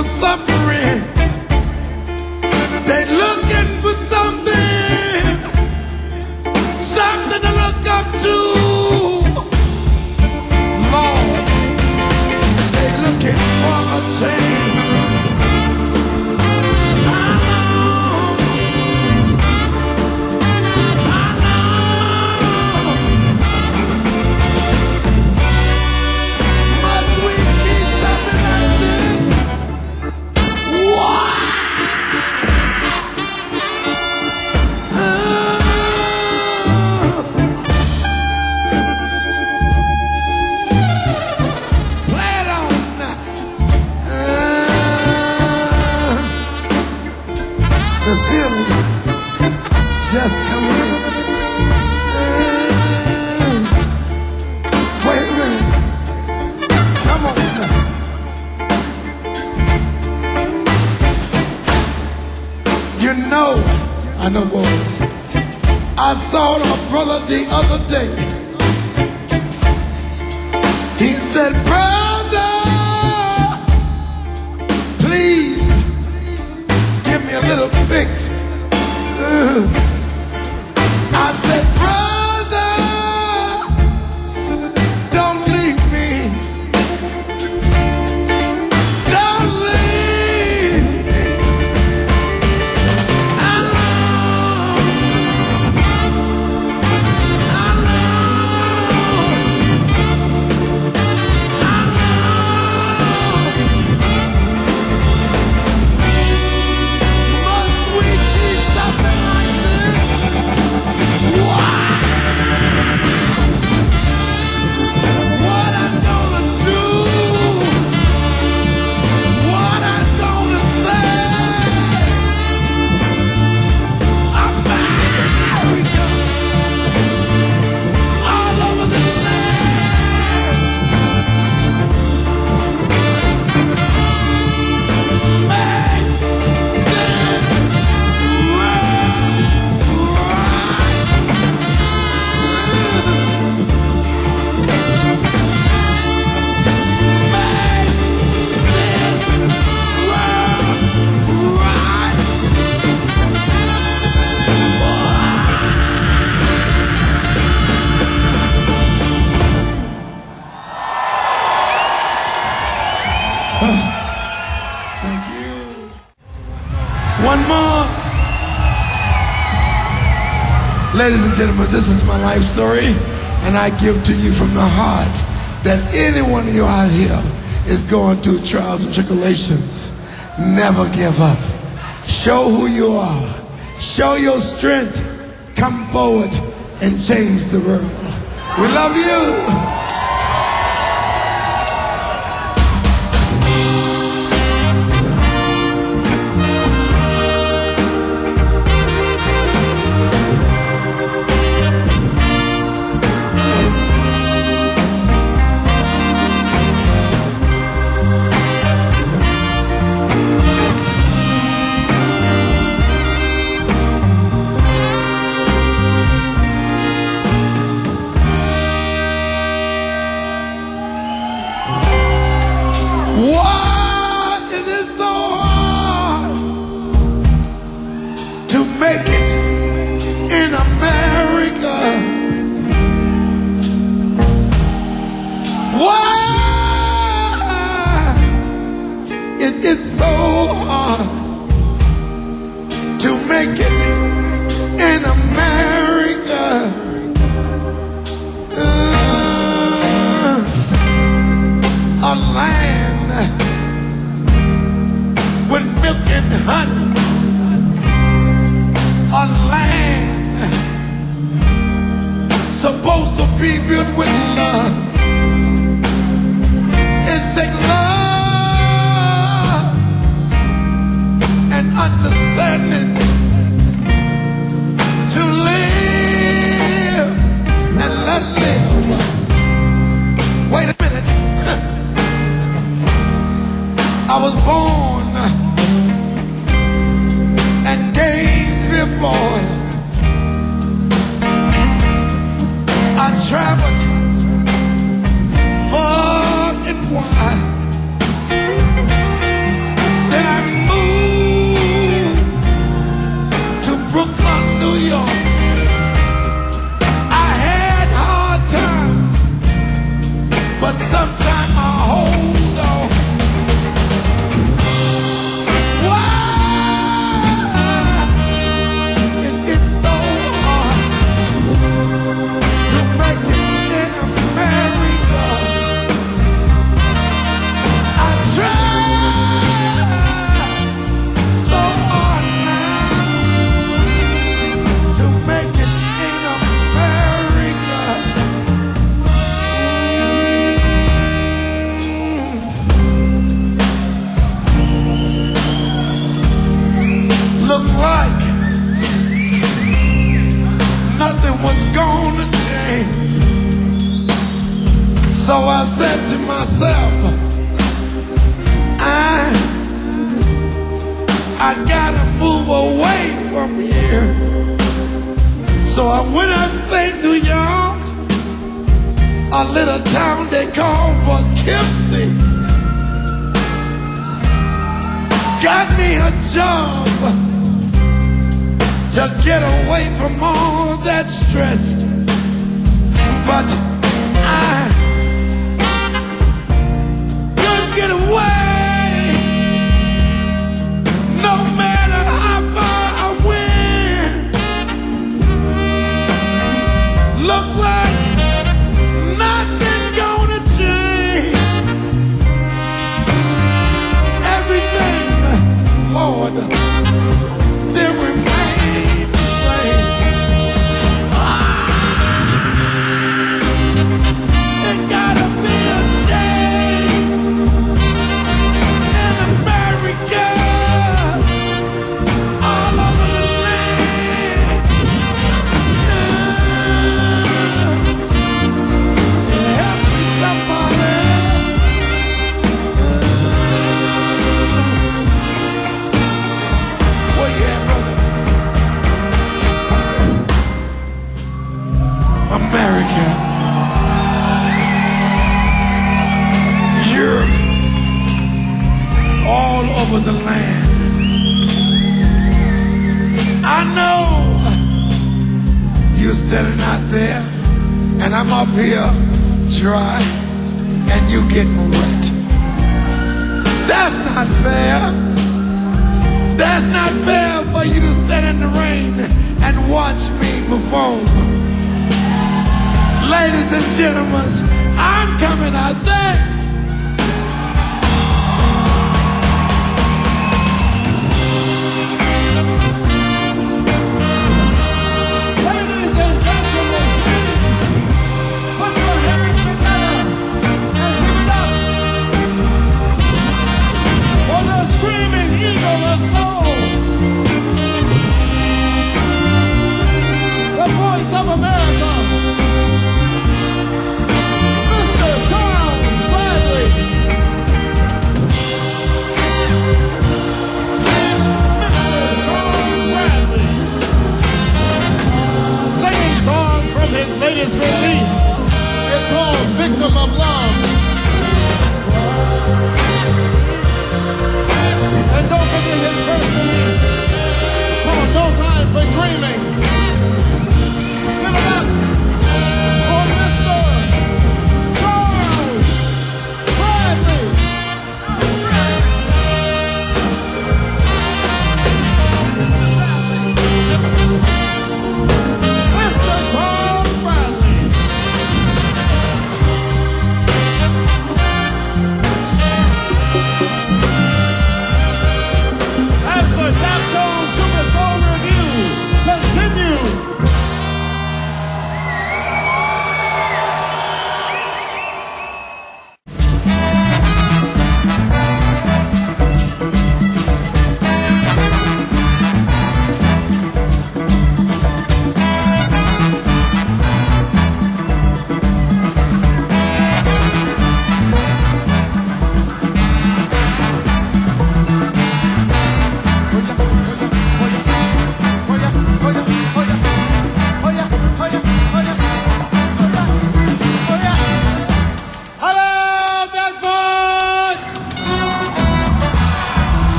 for suffering. They looking for something, something to look up to. Lord, they looking for a change. Just come in. Wait a minute. Come on. You know, I know boys. I saw a brother the other day. He said, brother, please give me a little fix. I said, brother, don't leave me. Don't leave me alone. Must we keep something like this? Thank you. One more. Ladies and gentlemen, this is my life story, and I give to you from the heart that any one of you out here is going through trials and tribulations. Never give up. Show who you are. Show your strength. Come forward and change the world. We love you. Why is it so hard to make it in America? Why it is so hard to make it in America? A land with milk and honey, a land supposed to be built with love. It takes love and understanding to live and let live. Wait a minute. I was born in Gainesville, Florida. I traveled far and wide. New York. I had hard times, but sometimes I hold on. Why? And it's so hard to make it in America. I try so hard now to make it in America. Look like nothing was gonna change. So I said to myself, I gotta move away from here. So I went upstate New York, a little town they call Poughkeepsie. Got me a job to get away from all that stress. But I couldn't get away, no matter how far I went. Look like nothing gonna change. Everything, Lord, still remains the same. There gotta be a change in America, all over the land. Help me, somebody. Where you at, brother? America, Europe, all over the land. I know you're standing out there, and I'm up here dry, and you getting wet. That's not fair. That's not fair for you to stand in the rain and watch me perform. Ladies and gentlemen, I'm coming out there. Ladies and gentlemen, please put your hands together and give it up for the screaming eagle of soul, the voice of America, Mr. Charles Bradley. Mr. Charles Bradley, singing songs from his latest release. It's called Victim of Love. And don't forget his first release called No Time for Dreaming. Give it up for Mr. Charles Bradley. Mr. Charles Bradley.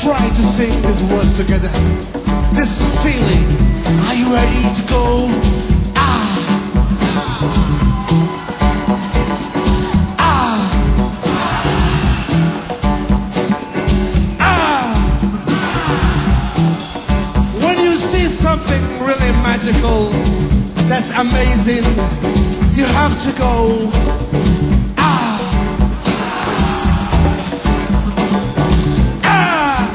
try to sing these words together. This feeling, are you ready to go? Ah, ah, ah, ah. When you see something really magical, that's amazing, you have to go. Ah, ah,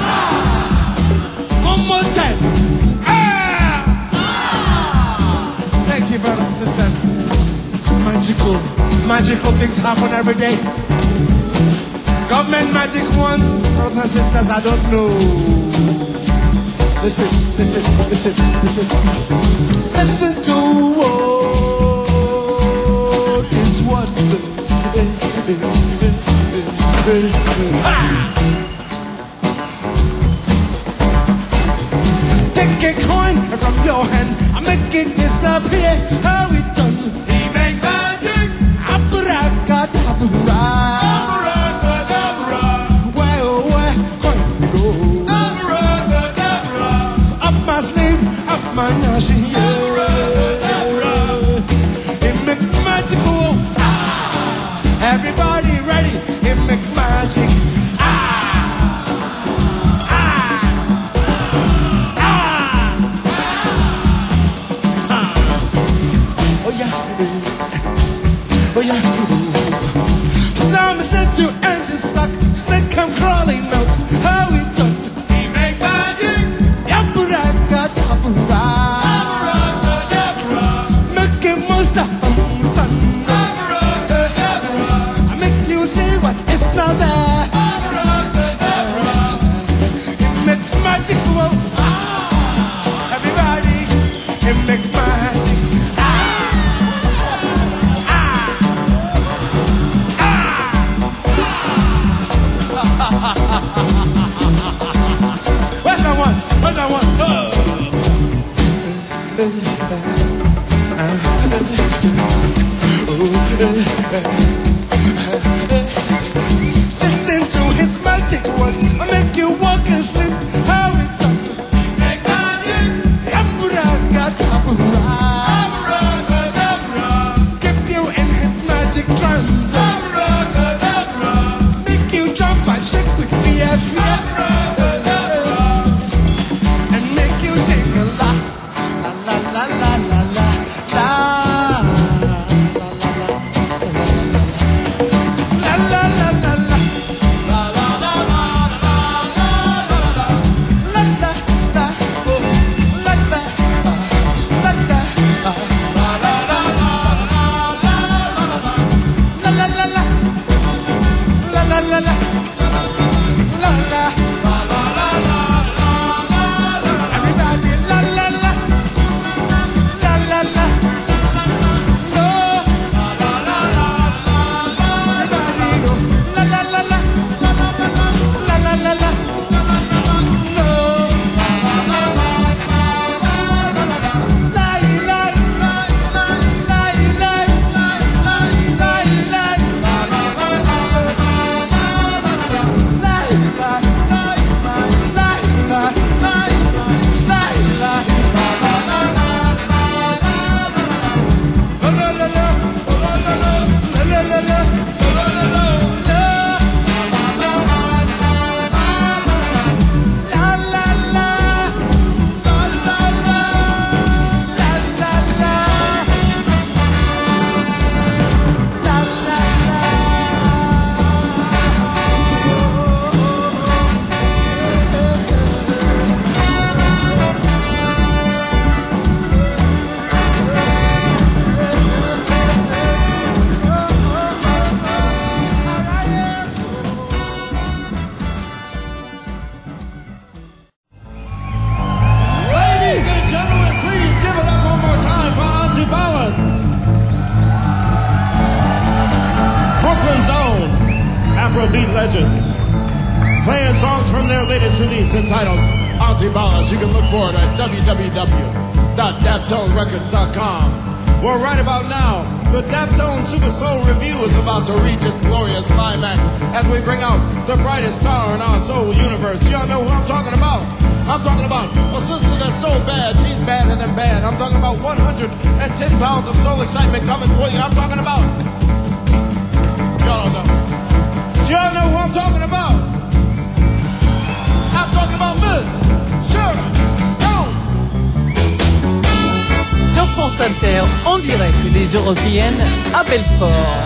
ah. One more time. Ah, ah. Thank you, brothers and sisters. Magical things happen every day. Government magic once, brothers and sisters, I don't know. Listen, listen, listen, listen. Listen to what is what's take a coin from your hand, I make it disappear. How it done? He make magic. Abracadabra. Abracadabra. Where coin go? Abracadabra. Up my sleeve, up my nashi. Abracadabra. He make magical. Ah. Everybody ready? He make magic. Oh yeah. Some said to end the suck, snake come crawling out. How it done? He make magic. Abracadabra. Abracadabra. Make a monster from the sun. Abracadabra. I make you see what is not there. Abracadabra. He make magic. Whoa. Ah. Everybody, he make magic. Where's my one? Where's my one? Listen to his magic words. I make you walk and sleep. How it done? Make magic. Abracadabra. Abracadabra. Keep you in his magic trance. Abracadabra. Make you jump and shake with fear. Abracadabra. And make you sing a la la la la la la la la la la la la. Afrobeat legends, playing songs from their latest release entitled Auntie Ballas. You can look for it at www.daptonerecords.com. Well, right about now, the Daftone Super Soul Review is about to reach its glorious climax as we bring out the brightest star in our soul universe. Y'all know who I'm talking about? I'm talking about a sister that's so bad, she's badder than bad. I'm talking about 110 pounds of soul excitement coming for you. I'm talking about... Y'all don't know. Y'all know who I'm talking about? I'm talking about Miss Shirley Jones. Sur France Inter, en direct des Européennes à Belfort.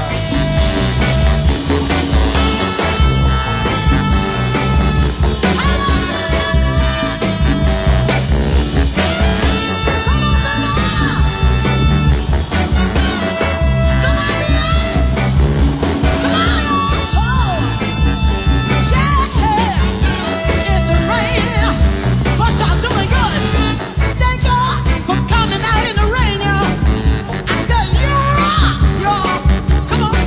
Coming out in the rain, y'all. I said you rock, y'all. Come on.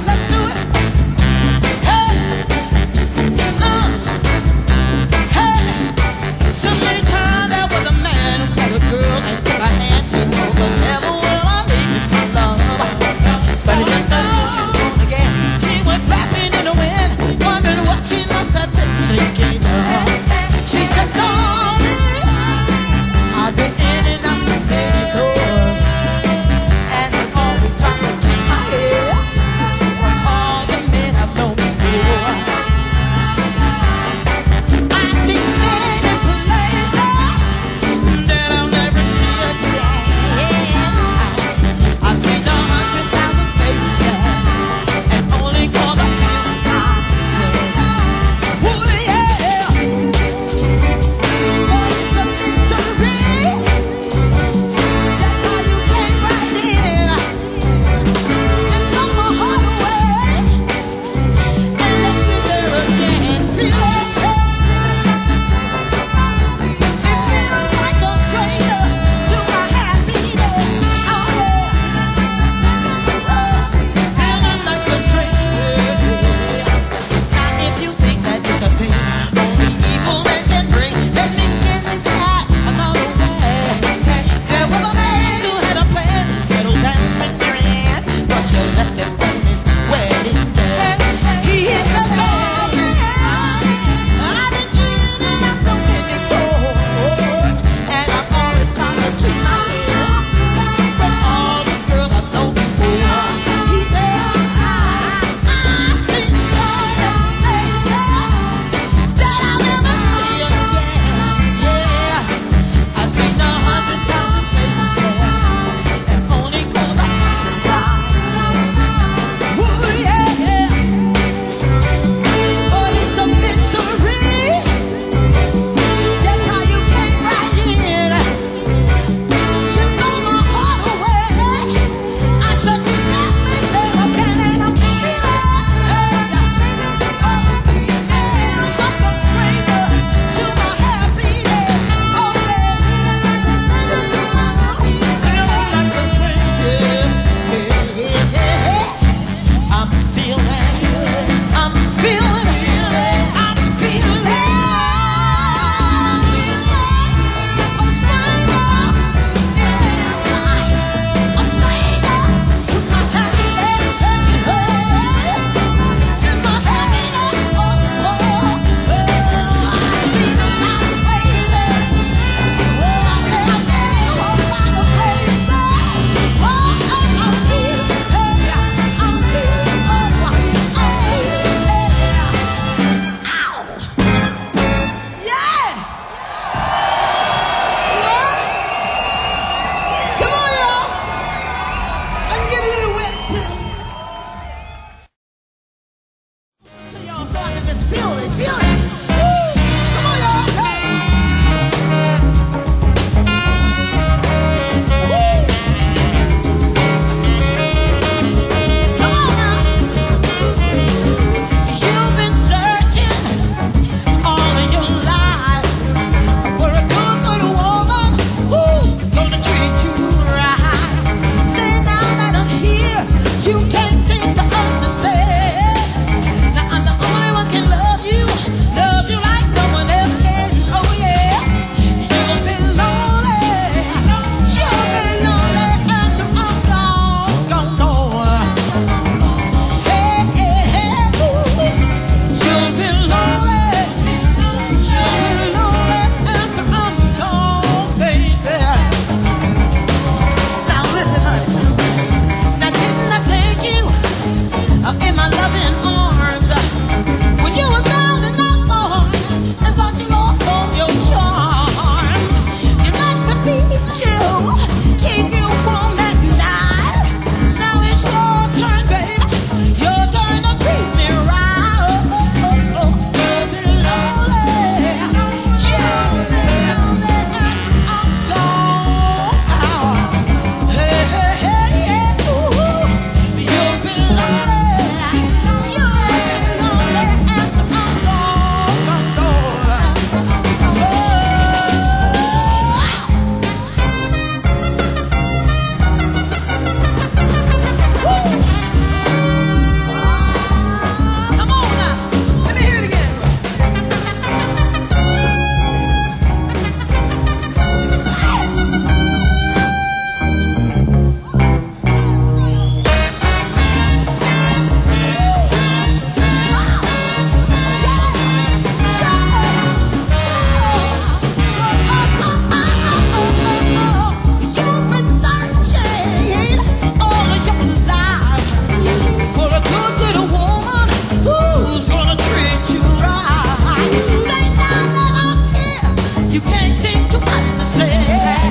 You can't seem to understand.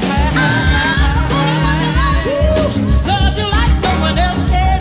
Love you like no one else can.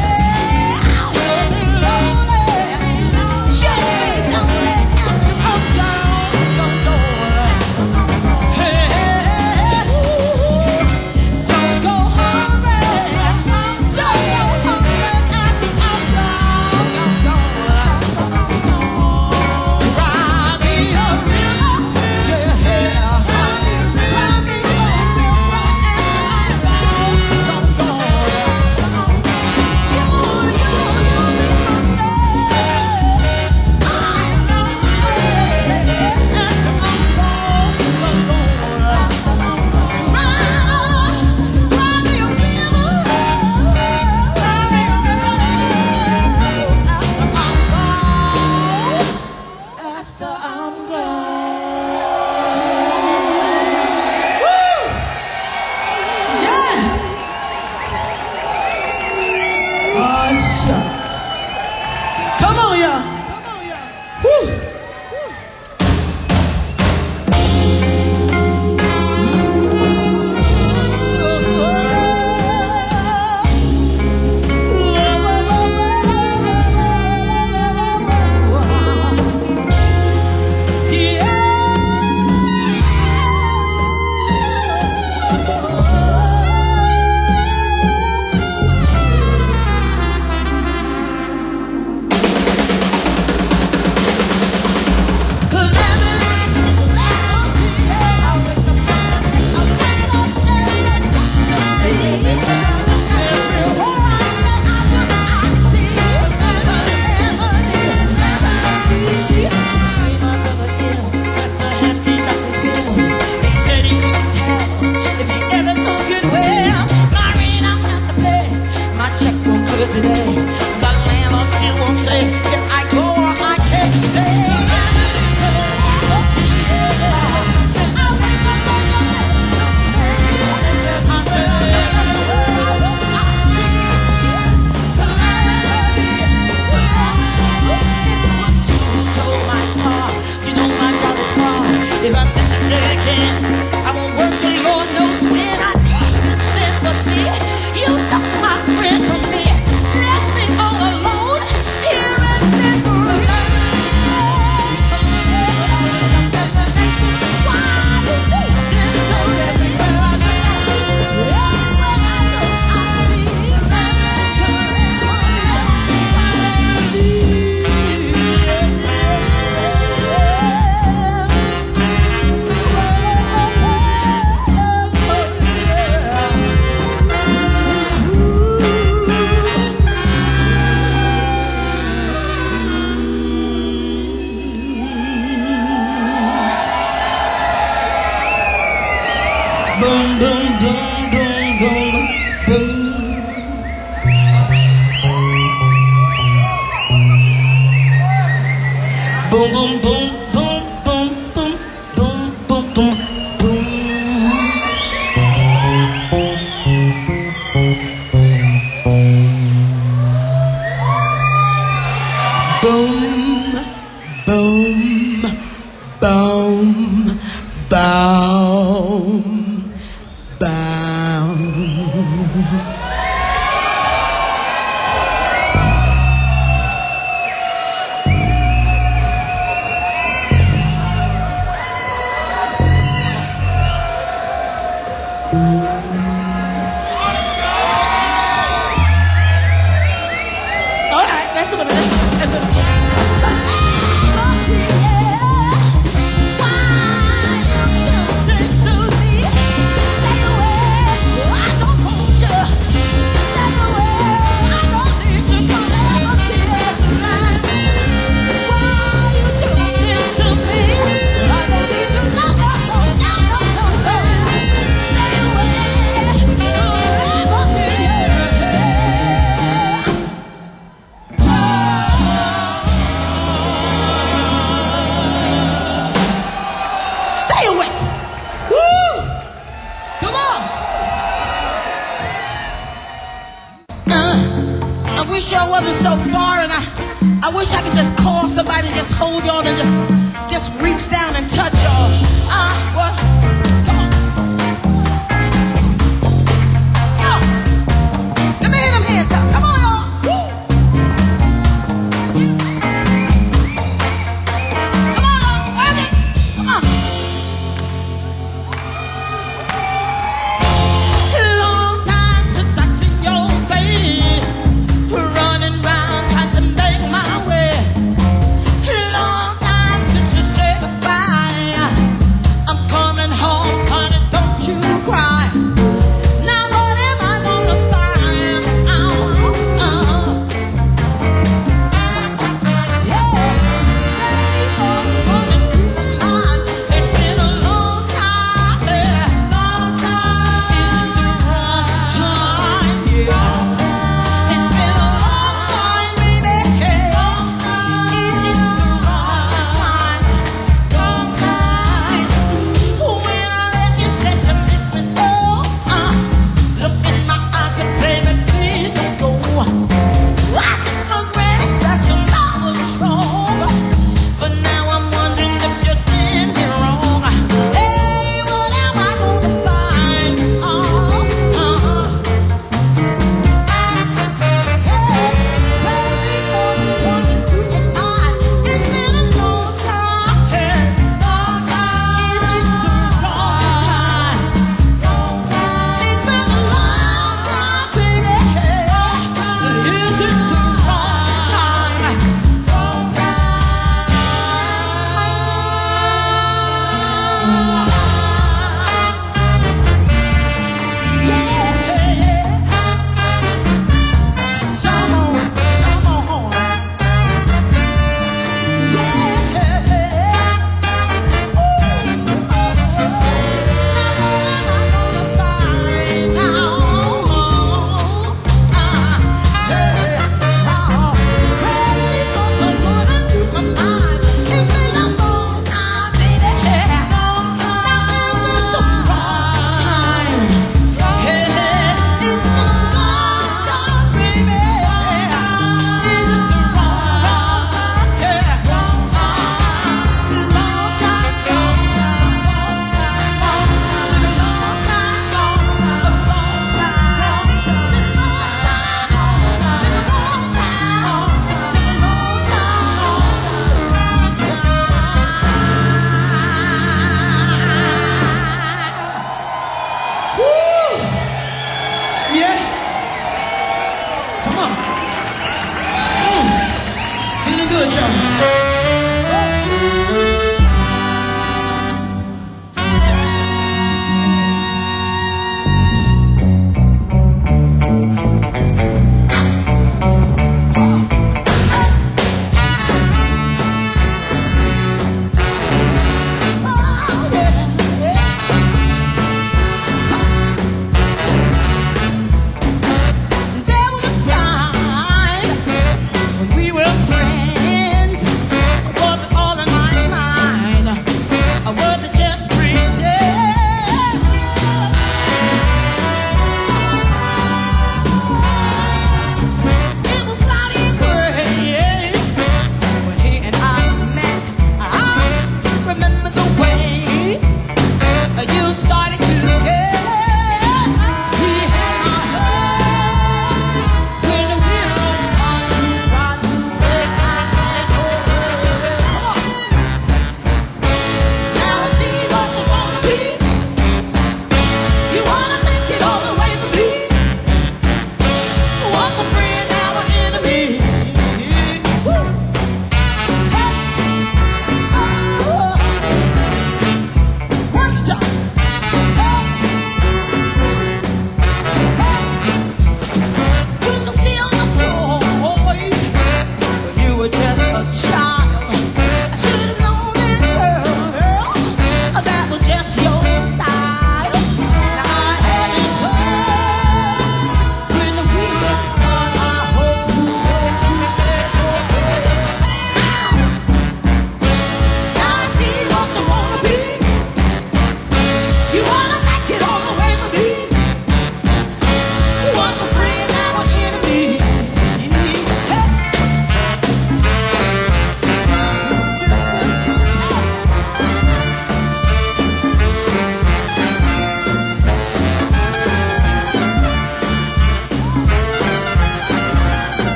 wish y'all wasn't so far, and I wish I could just call somebody and just hold y'all and just reach down and touch y'all.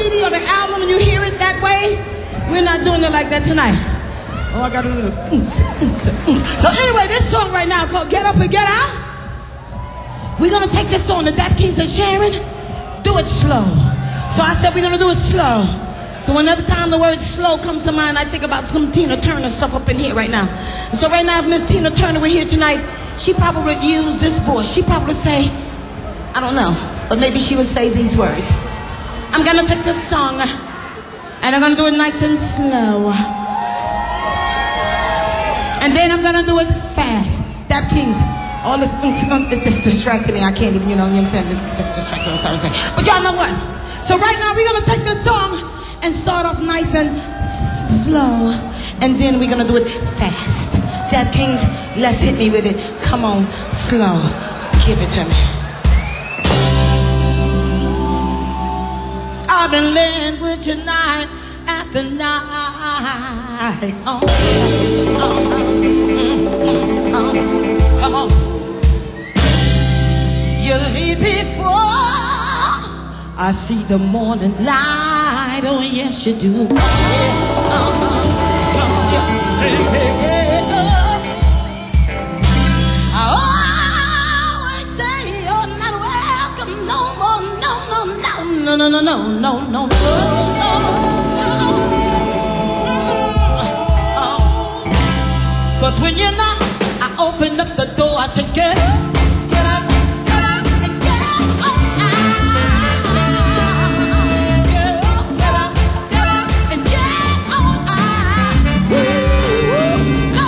CD or the album and you hear it that way, we're not doing it like that tonight. Oh, I got a little. So anyway, this song right now called Get Up and Get Out. We're gonna take this song to Dap Kings and Sharon. Do it slow. So I said we're gonna do it slow. So whenever time the word slow comes to mind, I think about some Tina Turner stuff up in here right now. So right now, if Miss Tina Turner were here tonight, she probably would use this voice. She probably would say, I don't know, but maybe she would say these words. I'm gonna take this song and I'm gonna do it nice and slow. And then I'm gonna do it fast. Dap Kings, all this, it's just distracting me. I can't even, you know what I'm saying? Just distracting me, sorry to say. But y'all know what? So right now we're gonna take this song and start off nice and slow. And then we're gonna do it fast. Dap Kings, let's hit me with it. Come on, slow. Give it to me. I've been laying with you night after night. Come on. You leave before I see the morning light. Oh yes you do. I always say you're not welcome no more. No. But when you're not, I open up the door. I said, get up, get up, get up, and get up. Get up, get up, get up, and get on out. No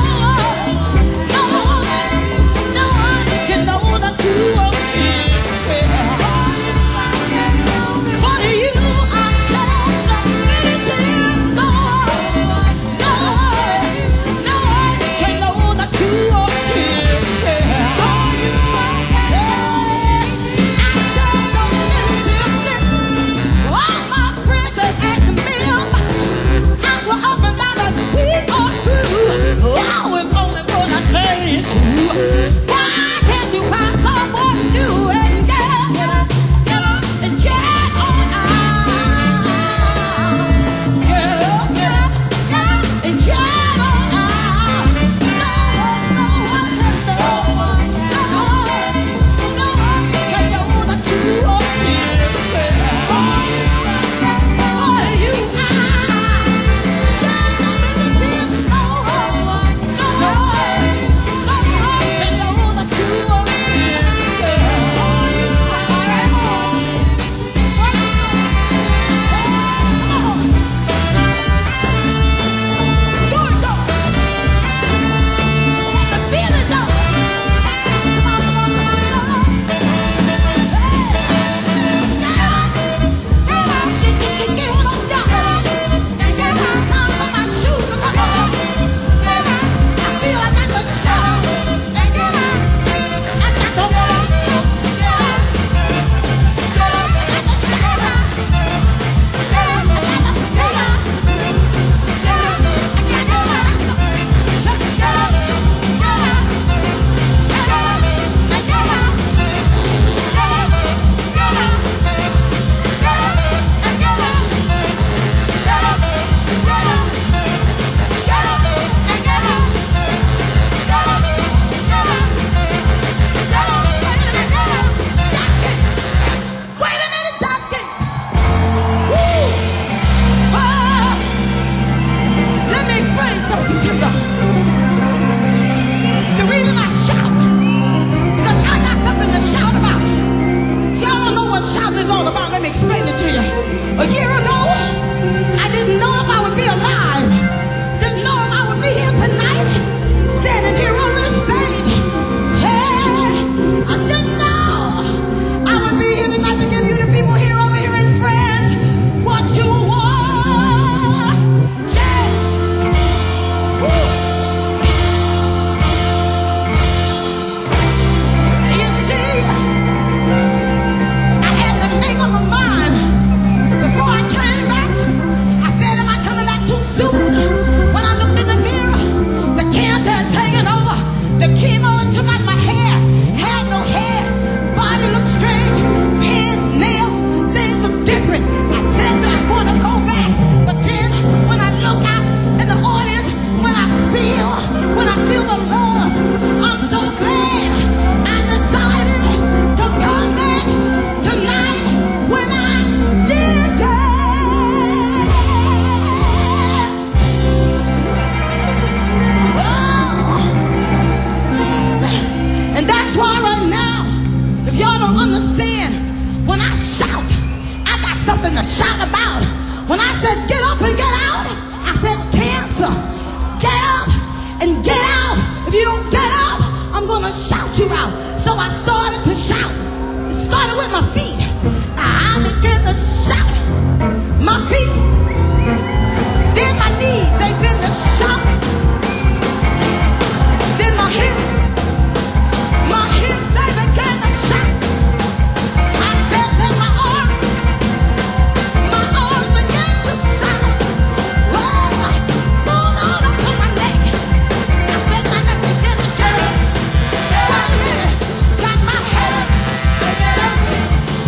one can know that you are here. For you, I shed so many tears. No one can know that you are here. something to shout about. When I said get up and get out, I said cancer, get up and get out. If you don't get up, I'm gonna shout you out. So I started to shout. It started with my feet. I began to shout. My feet, then my knees, they began to shout. Then my hips, they began to shout. I said that my arms began to shout. Oh, hold on up to my neck. I said my neck began to shout. Got my head,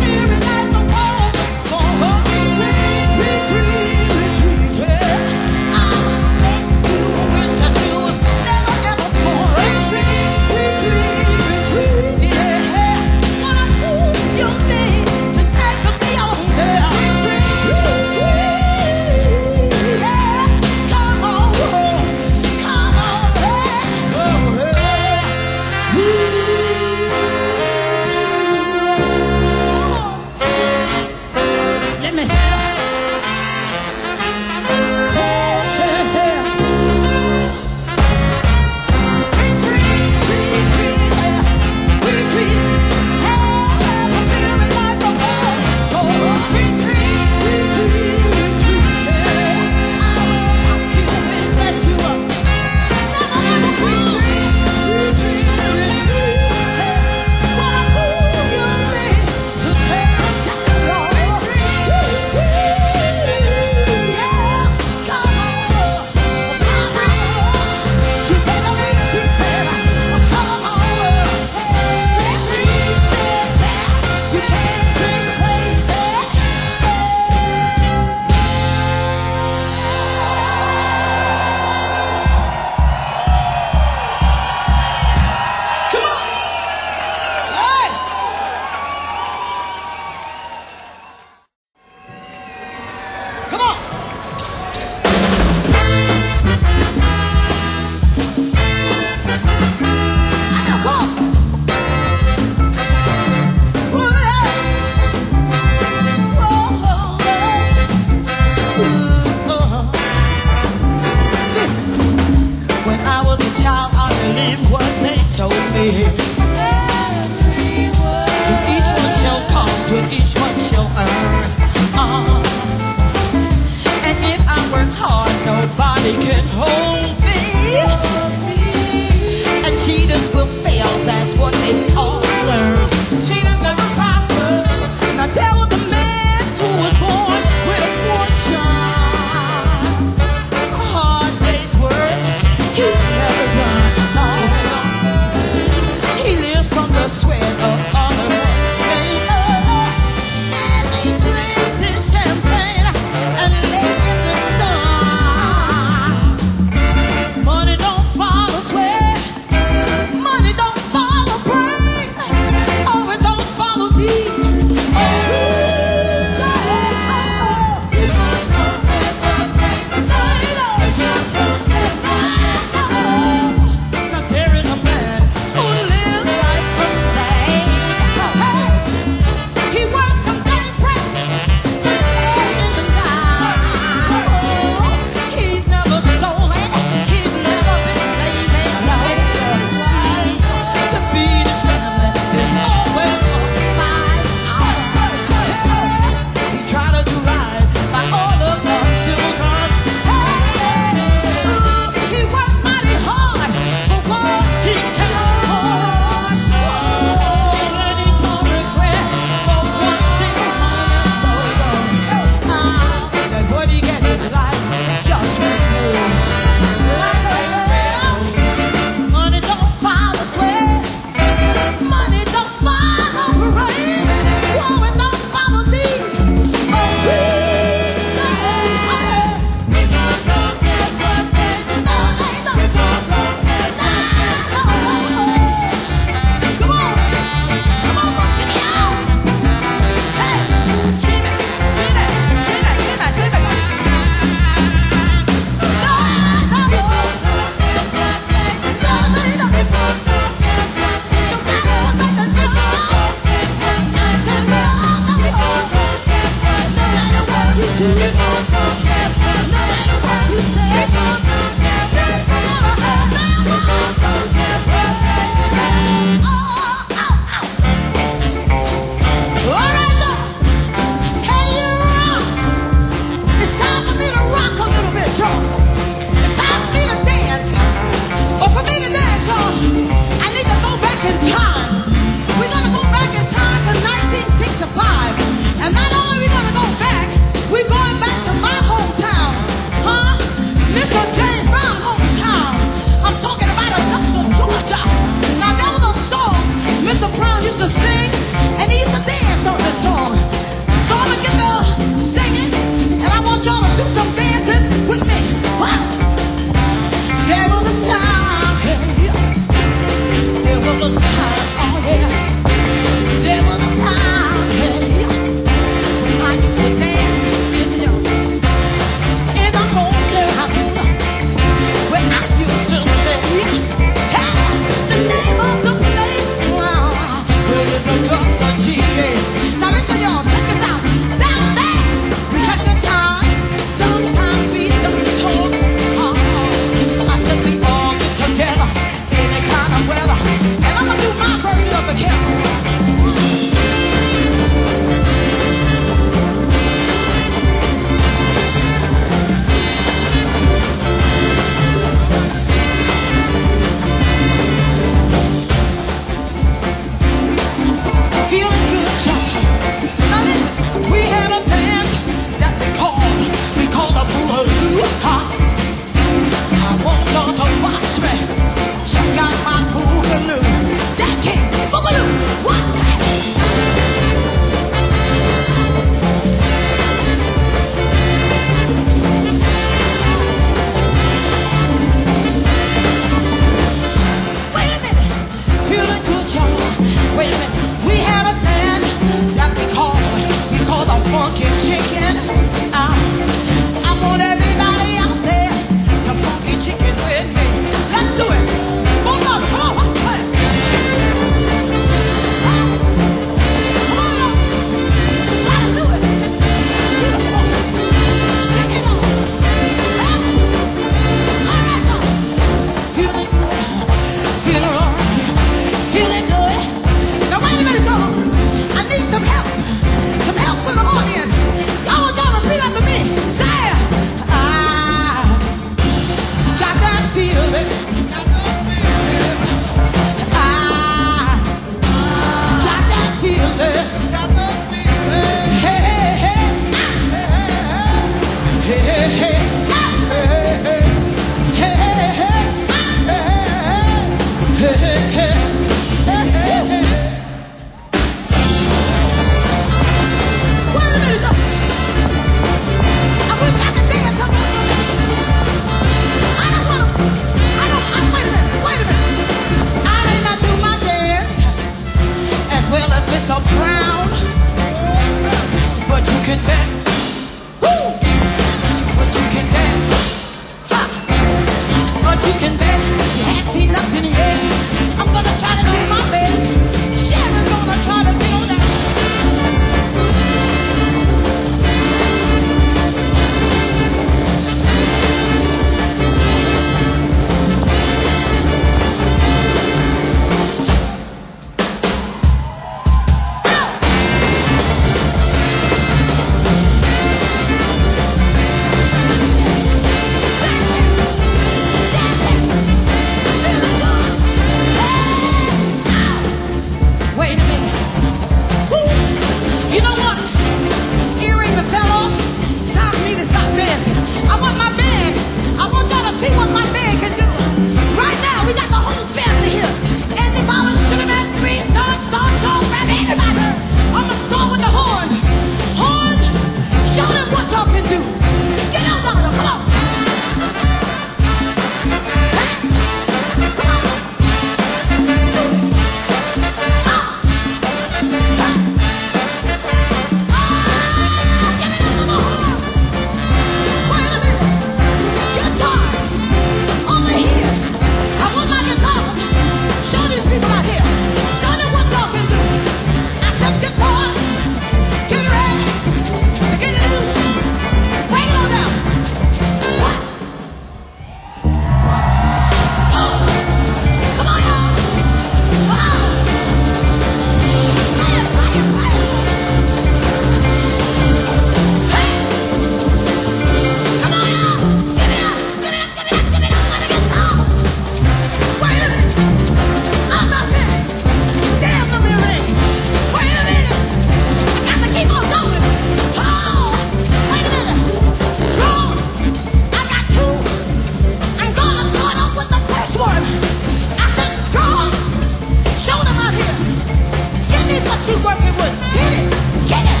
you working with? Hit it, kick it.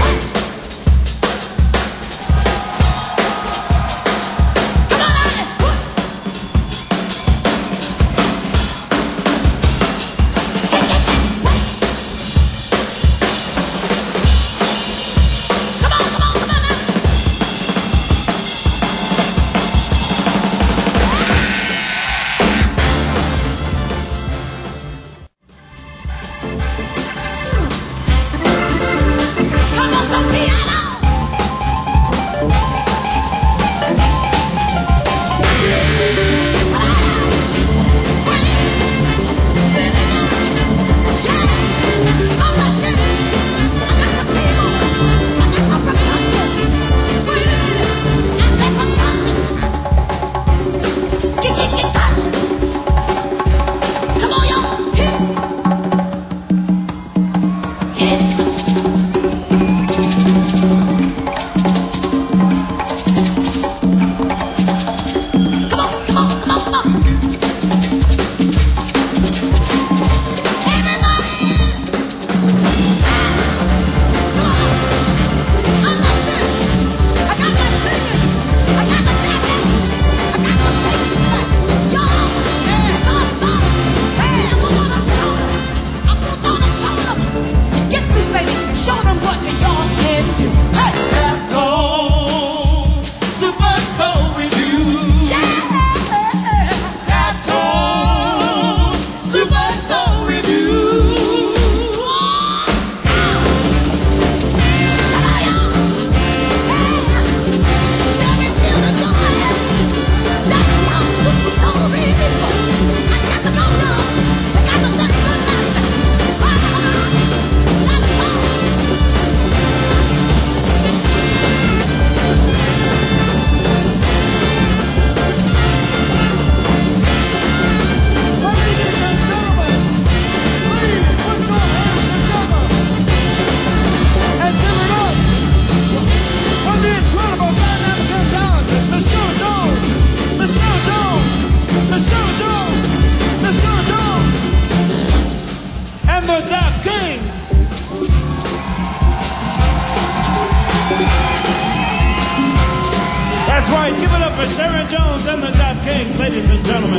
Come on out and put. Come on now. Come on, some piano. Come on, y'all. Hit. Come on. Everybody! Come on. I love this. I got my singers. I got my dancing. I got my singing. Y'all, stop. Hey, I'm gonna show them. Get me, baby. Show them what y'all can do. Hey! Taptone Super Soul Review. Taptone Super Soul Review. And the Dap Kings. That's right, give it up for Sharon Jones and the Dap Kings, ladies and gentlemen.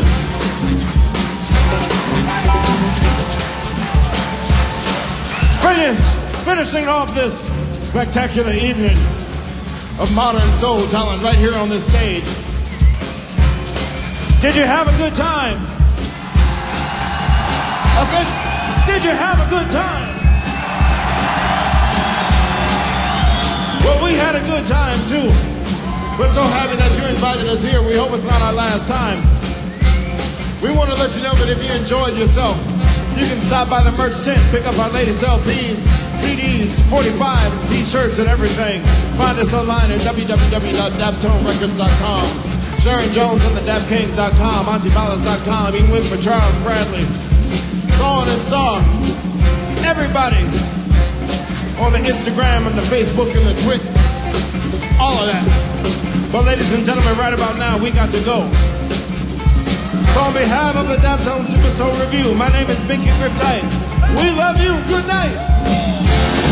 Finishing off this spectacular evening of modern soul talent right here on this stage. Did you have a good time? I said, did you have a good time? Well, we had a good time too. We're so happy that you invited us here. We hope it's not our last time. We want to let you know that if you enjoyed yourself, you can stop by the merch tent, pick up our latest LPs, CDs, 45, t-shirts, and everything. Find us online at www.daptonerecords.com. Sharon Jones and the DapKings.com, AuntieBallas.com. You can look for Charles Bradley. Song and Star. Everybody on the Instagram and the Facebook and the Twitter. All of that. But ladies and gentlemen, right about now, we got to go. So on behalf of the Daptone Super Soul Review, my name is Binky Griptight. We love you. Good night.